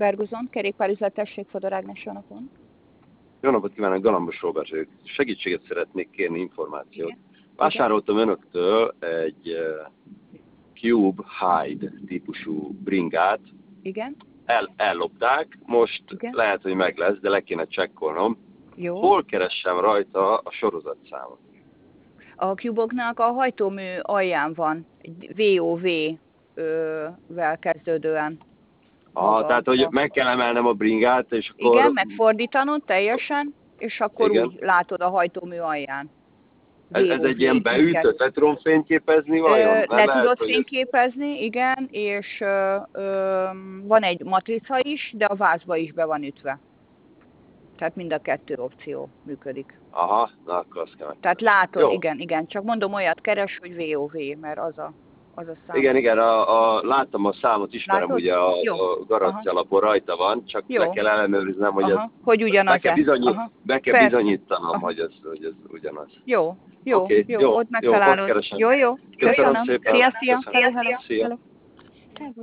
Bergozon, kerékpárüzletesség Fodor Ágnes Janakon. Jó napot kívánok, Galambos Robert vagyok. Segítséget szeretnék kérni, információt. Igen. Vásároltam önöktől egy Cube Hide típusú bringát. Igen. Ellopták, most Igen. lehet, hogy meg lesz, de le kéne csekkolnom. Jó. Hol keressem rajta a sorozatszámot? A Cube-oknak a hajtómű alján van, egy VOV-vel kezdődően. Tehát, hogy meg kell emelnem a bringát, és akkor... Igen, megfordítanod teljesen, és akkor igen. úgy látod a hajtómű alján. Ez egy ilyen beütött, le tudom fényképezni vajon? Le tudod fényképezni, igen, és van egy matrica is, de a vázba is be van ütve. Tehát mind a kettő opció működik. Aha, na akkor azt kell. Tehát látod, jó. igen, csak mondom olyat keres, hogy VOV, mert az a szám. Igen, láttam a számot, ismerem. Látod? Ugye a garancialapon rajta van, csak le kell ellenőriznem, hogy hogy ugyanaz-e. Be kell bizonyítanom, hogy ez ugyanaz. Jó, okay, ott megtalálod. Ott keresem. Jó. Köszönöm szépen. Szia. Szia.